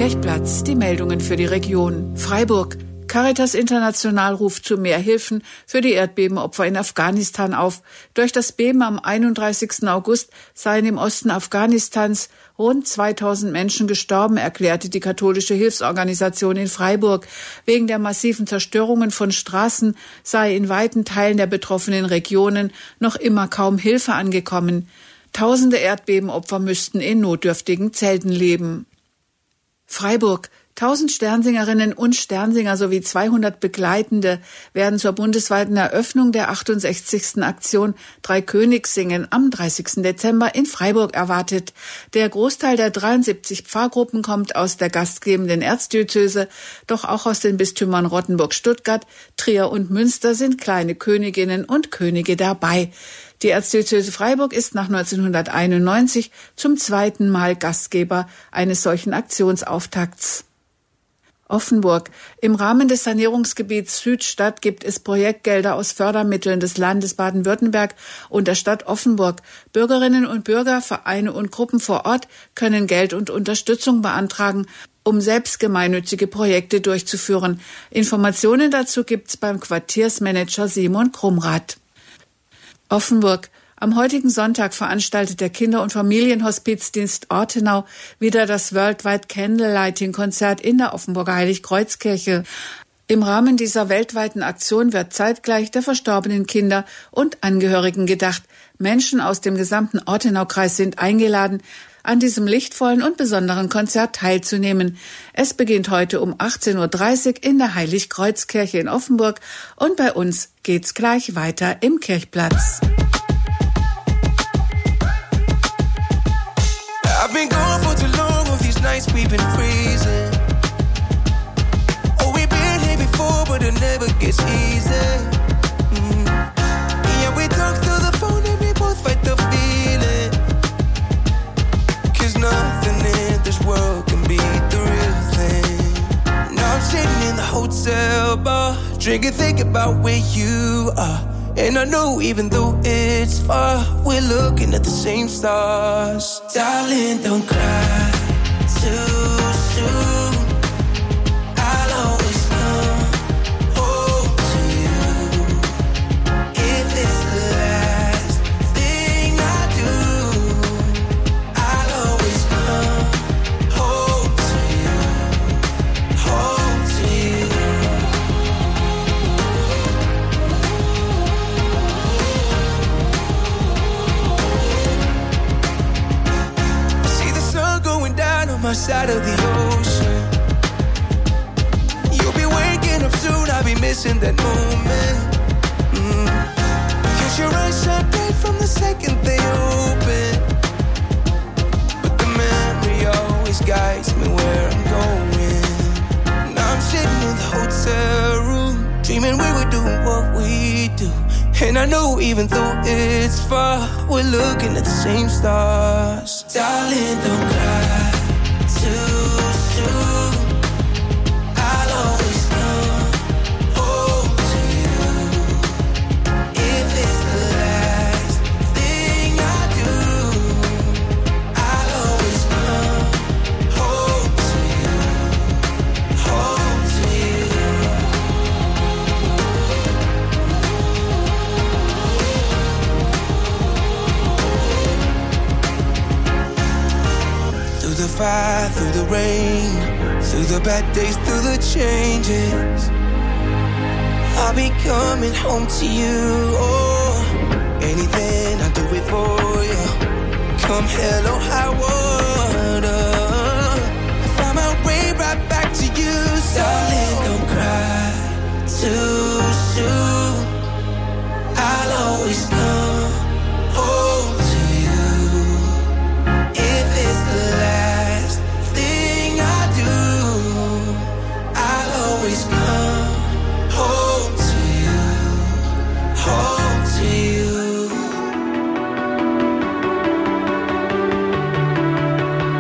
Kirchplatz, die Meldungen für die Region. Freiburg. Caritas International ruft zu mehr Hilfen für die Erdbebenopfer in Afghanistan auf. Durch das Beben am 31. August seien im Osten Afghanistans rund 2000 Menschen gestorben, erklärte die katholische Hilfsorganisation in Freiburg. Wegen der massiven Zerstörungen von Straßen sei in weiten Teilen der betroffenen Regionen noch immer kaum Hilfe angekommen. Tausende Erdbebenopfer müssten in notdürftigen Zelten leben. Freiburg. 1000 Sternsingerinnen und Sternsinger sowie 200 Begleitende werden zur bundesweiten Eröffnung der 68. Aktion Dreikönigssingen am 30. Dezember in Freiburg erwartet. Der Großteil der 73 Pfarrgruppen kommt aus der gastgebenden Erzdiözese, doch auch aus den Bistümern Rottenburg, Stuttgart, Trier und Münster sind kleine Königinnen und Könige dabei. Die Erzdiözese Freiburg ist nach 1991 zum zweiten Mal Gastgeber eines solchen Aktionsauftakts. Offenburg. Im Rahmen des Sanierungsgebiets Südstadt gibt es Projektgelder aus Fördermitteln des Landes Baden-Württemberg und der Stadt Offenburg. Bürgerinnen und Bürger, Vereine und Gruppen vor Ort können Geld und Unterstützung beantragen, um selbst gemeinnützige Projekte durchzuführen. Informationen dazu gibt's beim Quartiersmanager Simon Krumrath. Offenburg. Am heutigen Sonntag veranstaltet der Kinder- und Familienhospizdienst Ortenau wieder das Worldwide Candlelighting-Konzert in der Offenburger Heiligkreuzkirche. Im Rahmen dieser weltweiten Aktion wird zeitgleich der verstorbenen Kinder und Angehörigen gedacht. Menschen aus dem gesamten Ortenaukreis sind eingeladen, an diesem lichtvollen und besonderen Konzert teilzunehmen. Es beginnt heute um 18:30 Uhr in der Heiligkreuzkirche in Offenburg und bei uns geht's gleich weiter im Kirchplatz. I've been gone for too long, all these nights we've been freezing. Oh, we've been here before, but it never gets easy. Yeah, we talk through the phone and we both fight the feeling. 'Cause nothing in this world can beat the real thing. Now I'm sitting in the hotel bar, drinking, thinking about where you are. And I know even though it's far, we're looking at the same stars. Darling, don't cry too soon. I'll always come home to you. If it's the last thing I do, I'll always come home to you. Home to you. My side of the ocean. You'll be waking up soon, I'll be missing that moment. 'Cause your eyes shine bright from the second they open. But the memory always guides me where I'm going. Now I'm sitting in the hotel room, dreaming we were doing what we do. And I know even though it's far, we're looking at the same stars. Darling, don't cry too soon. I'll always come home to you. If it's the last thing I do, I'll always come home to you. Home to you. Through the fire, through the rain, through the bad days, through the changes, I'll be coming home to you. Oh, anything, I'll do it for you. Come hell or high water, I'll find my way right back to you. Darling, don't cry too soon. I'll always come home to you. If it's the last thing I do, I'll always come home to you. Home to you.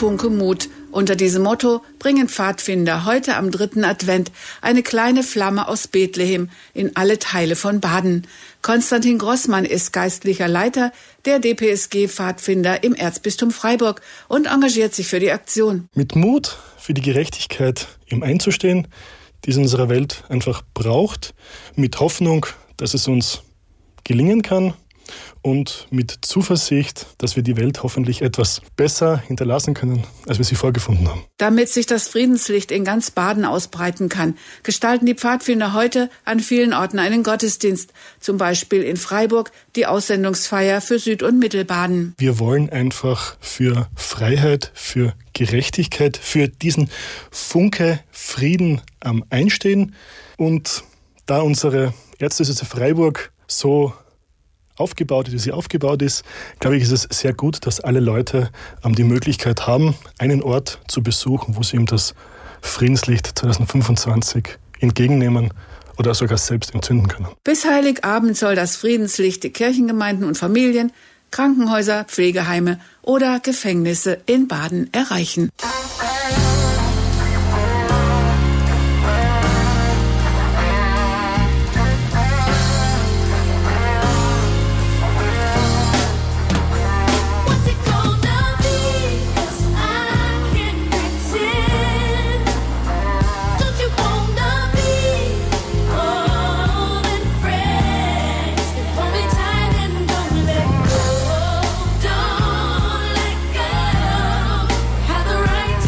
Funke Mut. Unter diesem Motto bringen Pfadfinder heute am 3. Advent eine kleine Flamme aus Bethlehem in alle Teile von Baden. Konstantin Grossmann ist geistlicher Leiter der DPSG Pfadfinder im Erzbistum Freiburg und engagiert sich für die Aktion. Mit Mut für die Gerechtigkeit ihm einzustehen, die es in unserer Welt einfach braucht, mit Hoffnung, dass es uns gelingen kann, und mit Zuversicht, dass wir die Welt hoffentlich etwas besser hinterlassen können, als wir sie vorgefunden haben. Damit sich das Friedenslicht in ganz Baden ausbreiten kann, gestalten die Pfadfinder heute an vielen Orten einen Gottesdienst, zum Beispiel in Freiburg die Aussendungsfeier für Süd- und Mittelbaden. Wir wollen einfach für Freiheit, für Gerechtigkeit, für diesen Funke Frieden einstehen. Und da unsere Erzdiözese Freiburg so aufgebaut, wie sie aufgebaut ist, glaube ich, ist es sehr gut, dass alle Leute die Möglichkeit haben, einen Ort zu besuchen, wo sie ihm das Friedenslicht 2025 entgegennehmen oder sogar selbst entzünden können. Bis Heiligabend soll das Friedenslicht die Kirchengemeinden und Familien, Krankenhäuser, Pflegeheime oder Gefängnisse in Baden erreichen. Have the right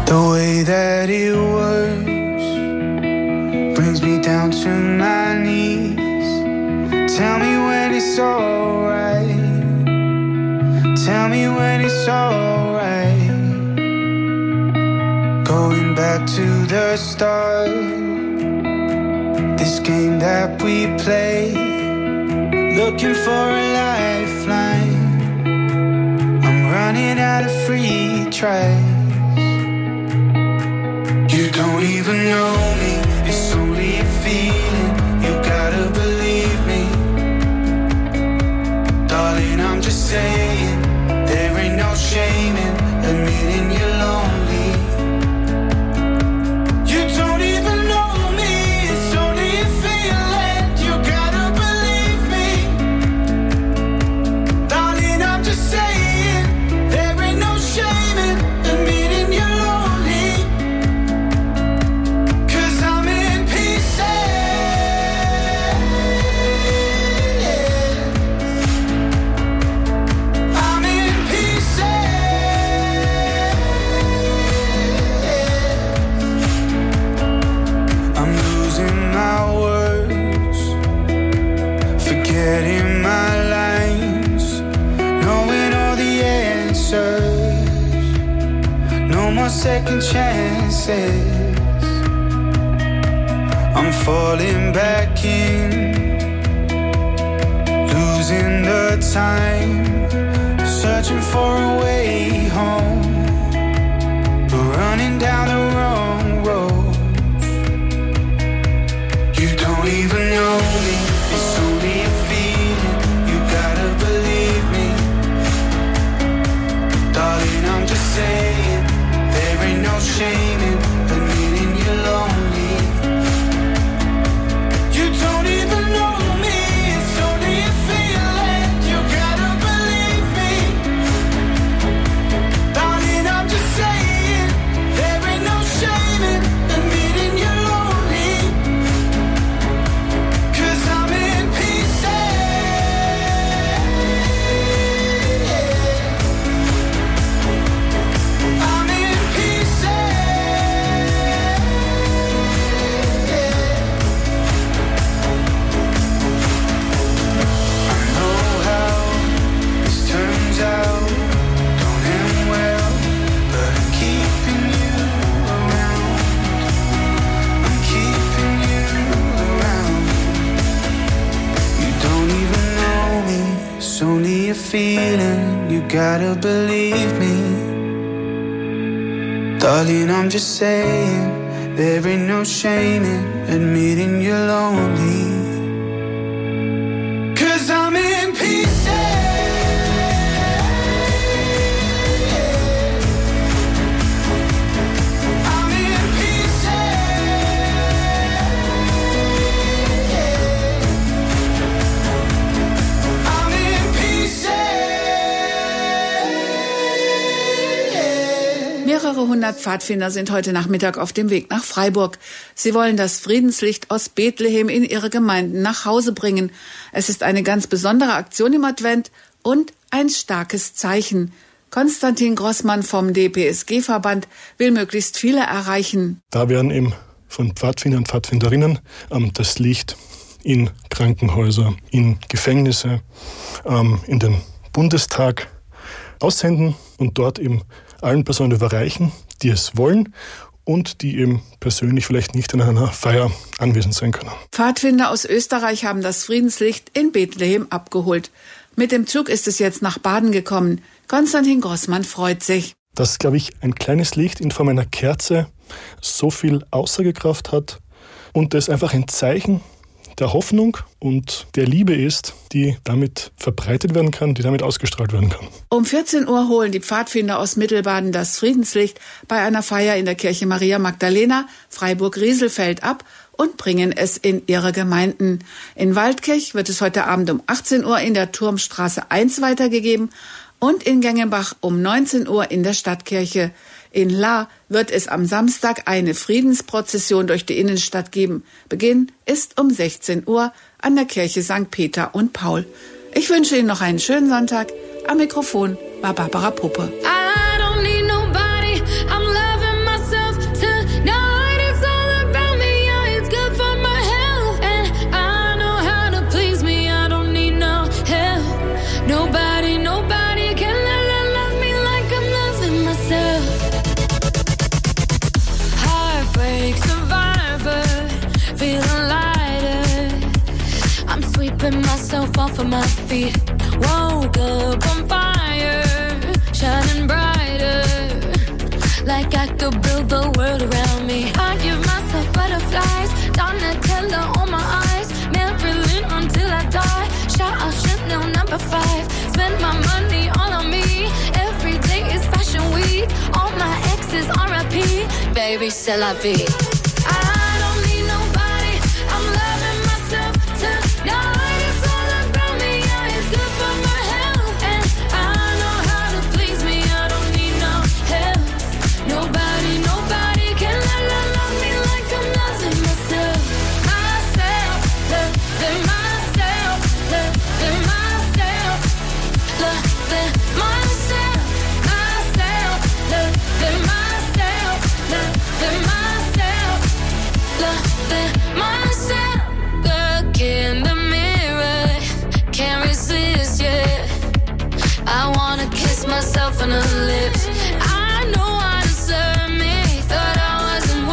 The way that it works brings me down to my knees. Tell me when it's alright. Tell me when it's alright. Going back to the start, this game that we play, looking for a lifeline. I'm running out of free tries. You don't even know me, it's only a feeling. You gotta believe me, darling. I'm just saying, there ain't no shame in admitting you're lonely. You don't even know me, it's only a feeling. You gotta believe me, darling. I'm just saying, there ain't no shame in admitting you're lonely. 'Cause I'm in pieces. I'm in pieces. I'm losing my words, forgetting my lines, knowing all the answers. No more second chances. I'm falling back in, losing the time, searching for a way home, but running down the wrong road. You don't even know me, it's only a feeling. You gotta believe me, darling. I'm just saying, there ain't no shame in admitting you're lonely. You don't even know me, it's only a feeling. You gotta believe me, darling. I'm just saying, there ain't no shame in admitting you're lonely. 'Cause I'm in pieces. I'm in pieces. I know how this turns out, don't end well, but I'm keeping you around. I'm keeping you around. You don't even know me, it's only a feeling. You gotta believe me, darling. I'm just saying, there ain't no shame in admitting you're lonely. 'Cause I'm in pieces. I'm in pieces. I'm in pieces. Mehrere hundert Pfadfinder sind heute Nachmittag auf dem Weg nach Freiburg. Sie wollen das Friedenslicht aus Bethlehem in ihre Gemeinden nach Hause bringen. Es ist eine ganz besondere Aktion im Advent und ein starkes Zeichen. Konstantin Grossmann vom DPSG-Verband will möglichst viele erreichen. Da werden eben von Pfadfindern und Pfadfinderinnen das Licht in Krankenhäuser, in Gefängnisse, in den Bundestag aussenden und dort eben allen Personen überreichen, die es wollen und die eben persönlich vielleicht nicht in einer Feier anwesend sein können. Pfadfinder aus Österreich haben das Friedenslicht in Bethlehem abgeholt. Mit dem Zug ist es jetzt nach Baden gekommen. Konstantin Grossmann freut sich. Dass, glaube ich, ein kleines Licht in Form einer Kerze so viel Aussagekraft hat und das einfach ein Zeichen der Hoffnung und der Liebe ist, die damit verbreitet werden kann, die damit ausgestrahlt werden kann. Um 14 Uhr holen die Pfadfinder aus Mittelbaden das Friedenslicht bei einer Feier in der Kirche Maria Magdalena, Freiburg-Rieselfeld ab und bringen es in ihre Gemeinden. In Waldkirch wird es heute Abend um 18 Uhr in der Turmstraße 1 weitergegeben und in Gengenbach um 19 Uhr in der Stadtkirche. In Lahr wird es am Samstag eine Friedensprozession durch die Innenstadt geben. Beginn ist um 16 Uhr an der Kirche St. Peter und Paul. Ich wünsche Ihnen noch einen schönen Sonntag. Am Mikrofon war Barbara Puppe. I don't need nobody, I'm loving myself. off of my feet. Woke up on fire, shining brighter, like I could build the world around me. I give myself butterflies, Donatella on my eyes, Marilyn until I die. Shout out Chanel number 5. Spend my money all on me. Every day is fashion week. All my exes R.I.P. Baby, c'est la vie. I don't need nobody. I'm loving myself tonight. It's all about me. Yeah, it's good for my health, and I know how to please me. I don't need no help. Nobody can love me like I'm loving myself. Myself, loving myself, loving myself, loving myself, myself, loving myself, loving myself, loving myself. Look in the mirror, can't resist, yeah. I wanna kiss myself on the lips. I know I deserve me, thought I wasn't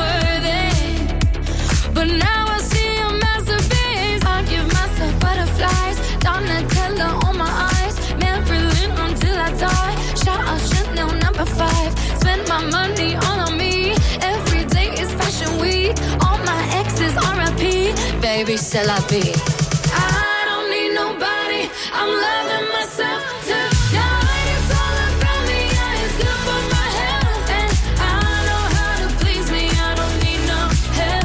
worthy, but now I see a masterpiece. I give myself butterflies, Donatella on my eyes, Marilyn until I die. Shout out Chanel number 5. Spend my money all on me. Every day is fashion week. All my exes R.I.P. Baby, c'est la vie. I don't need nobody. I'm loving myself tonight. It's all about me. Yeah, it's good for my health, and I know how to please me. I don't need no help.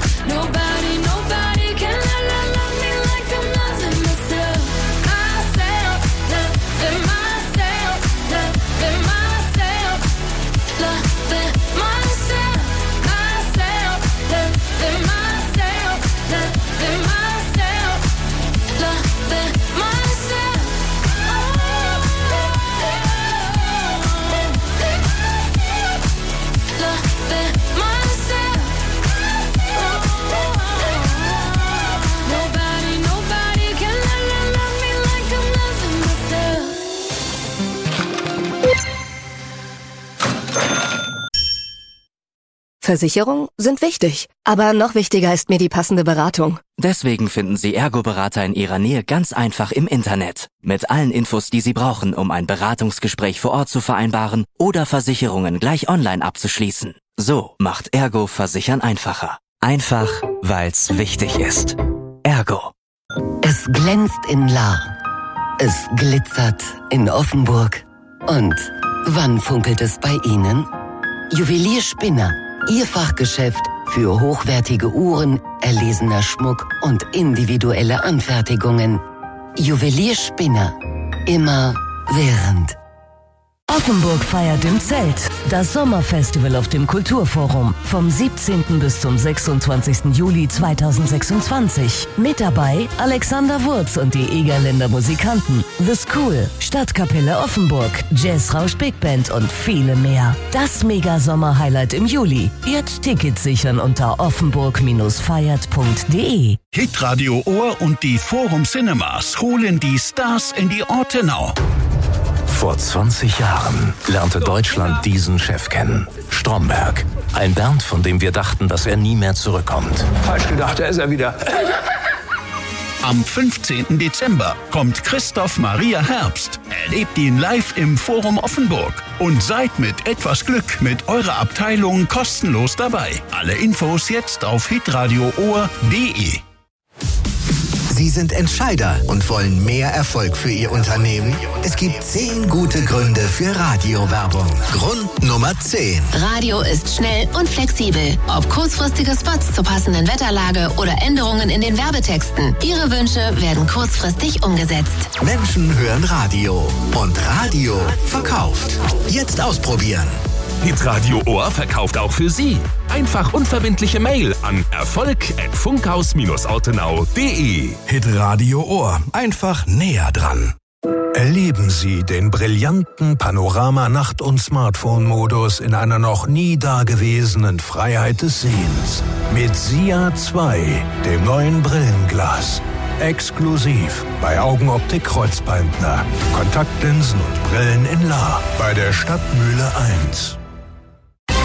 Nobody can love me like I'm loving myself. Myself, loving myself, loving myself, loving myself, myself, loving myself, loving myself, loving myself. Loving myself. Nobody can love me like I'm loving myself. Versicherungen sind wichtig, aber noch wichtiger ist mir die passende Beratung. Deswegen finden Sie Ergo-Berater in Ihrer Nähe ganz einfach im Internet. Mit allen Infos, die Sie brauchen, um ein Beratungsgespräch vor Ort zu vereinbaren oder Versicherungen gleich online abzuschließen. So macht Ergo Versichern einfacher. Einfach, weil's wichtig ist. Ergo. Es glänzt in Lahr. Es glitzert in Offenburg. Und wann funkelt es bei Ihnen? Juwelier Spinner. Ihr Fachgeschäft für hochwertige Uhren, erlesener Schmuck und individuelle Anfertigungen. Juwelier Spinner. Immer während. Offenburg feiert im Zelt. Das Sommerfestival auf dem Kulturforum. Vom 17. bis zum 26. Juli 2026. Mit dabei Alexander Wurz und die Egerländer Musikanten. The School, Stadtkapelle Offenburg, Jazzrausch Big Band und viele mehr. Das Mega-Sommer-Highlight im Juli. Jetzt Tickets sichern unter offenburg-feiert.de. Hitradio Ohr und die Forum Cinemas holen die Stars in die Ortenau. Vor 20 Jahren lernte Deutschland diesen Chef kennen. Stromberg. Ein Bernd, von dem wir dachten, dass er nie mehr zurückkommt. Falsch gedacht, da ist er wieder. Am 15. Dezember kommt Christoph Maria Herbst. Erlebt ihn live im Forum Offenburg. Und seid mit etwas Glück mit eurer Abteilung kostenlos dabei. Alle Infos jetzt auf hitradioohr.de. Sie sind Entscheider und wollen mehr Erfolg für Ihr Unternehmen? Es gibt 10 gute Gründe für Radiowerbung. Grund Nummer 10. Radio ist schnell und flexibel. Ob kurzfristige Spots zur passenden Wetterlage oder Änderungen in den Werbetexten. Ihre Wünsche werden kurzfristig umgesetzt. Menschen hören Radio und Radio verkauft. Jetzt ausprobieren. Hitradio Ohr verkauft auch für Sie. Einfach unverbindliche Mail an erfolg@funkhaus-ortenau.de. Hitradio Ohr. Einfach näher dran. Erleben Sie den brillanten Panorama-Nacht- und Smartphone-Modus in einer noch nie dagewesenen Freiheit des Sehens. Mit SIA 2, dem neuen Brillenglas. Exklusiv bei Augenoptik Kreuzbeindner. Kontaktlinsen und Brillen in Lahr bei der Stadtmühle 1.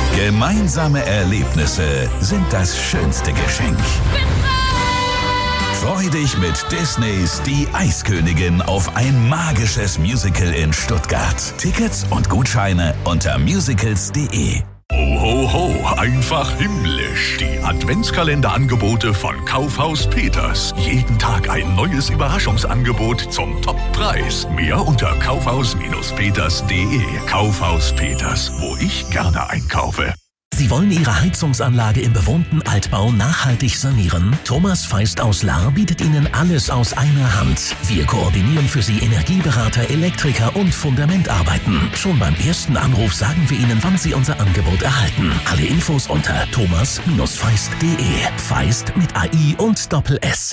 Gemeinsame Erlebnisse sind das schönste Geschenk. Freu dich mit Disneys Die Eiskönigin auf ein magisches Musical in Stuttgart. Tickets und Gutscheine unter musicals.de. Ho, ho, ho, einfach himmlisch. Die Adventskalender-Angebote von Kaufhaus Peters. Jeden Tag ein neues Überraschungsangebot zum Toppreis. Mehr unter kaufhaus-peters.de. Kaufhaus Peters, wo ich gerne einkaufe. Sie wollen Ihre Heizungsanlage im bewohnten Altbau nachhaltig sanieren? Thomas Feist aus Lahr bietet Ihnen alles aus einer Hand. Wir koordinieren für Sie Energieberater, Elektriker und Fundamentarbeiten. Schon beim ersten Anruf sagen wir Ihnen, wann Sie unser Angebot erhalten. Alle Infos unter thomas-feist.de. Feist mit AI und Doppel-S.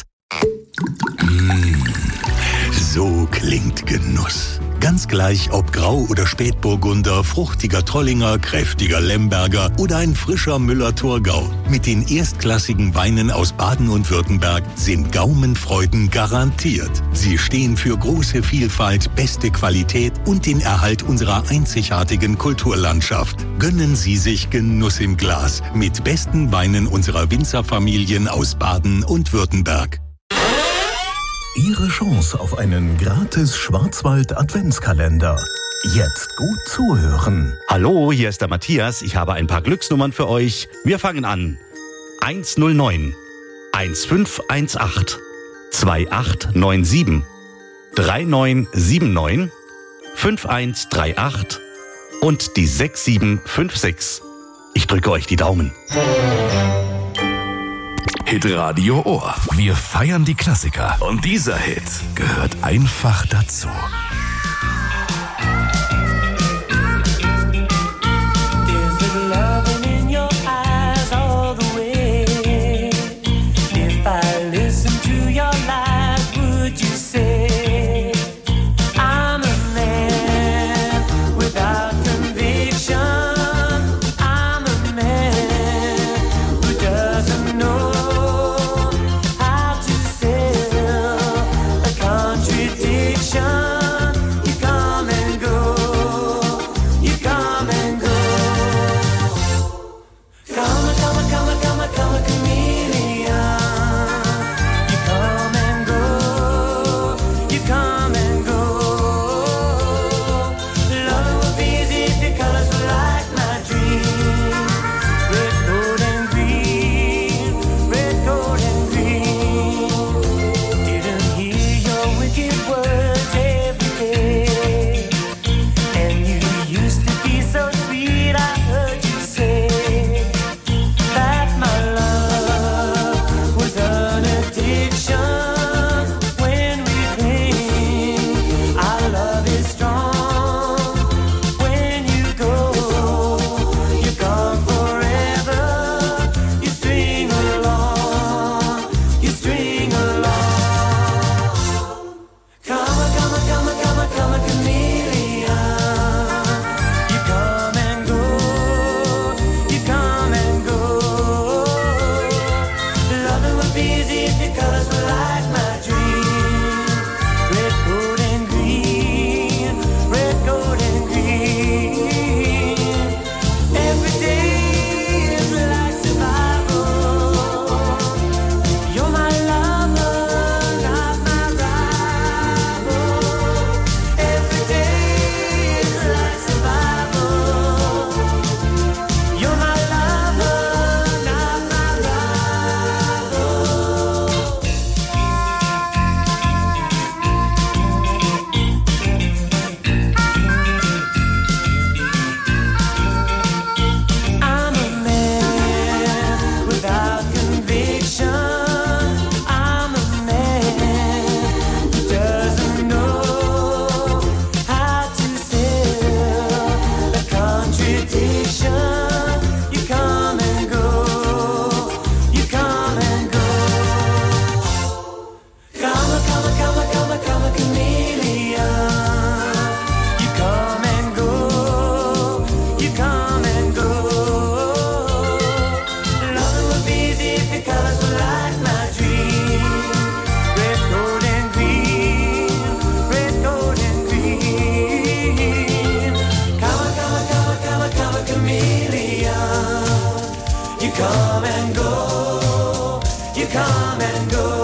So klingt Genuss. Ganz gleich, ob Grau- oder Spätburgunder, fruchtiger Trollinger, kräftiger Lemberger oder ein frischer Müller-Thurgau. Mit den erstklassigen Weinen aus Baden und Württemberg sind Gaumenfreuden garantiert. Sie stehen für große Vielfalt, beste Qualität und den Erhalt unserer einzigartigen Kulturlandschaft. Gönnen Sie sich Genuss im Glas mit besten Weinen unserer Winzerfamilien aus Baden und Württemberg. Ihre Chance auf einen gratis Schwarzwald-Adventskalender. Jetzt gut zuhören. Hallo, hier ist der Matthias. Ich habe ein paar Glücksnummern für euch. Wir fangen an. 109, 1518, 2897, 3979, 5138 und die 6756. Ich drücke euch die Daumen. Hitradio Ohr. Wir feiern die Klassiker. Und dieser Hit gehört einfach dazu. come and go, you come and go.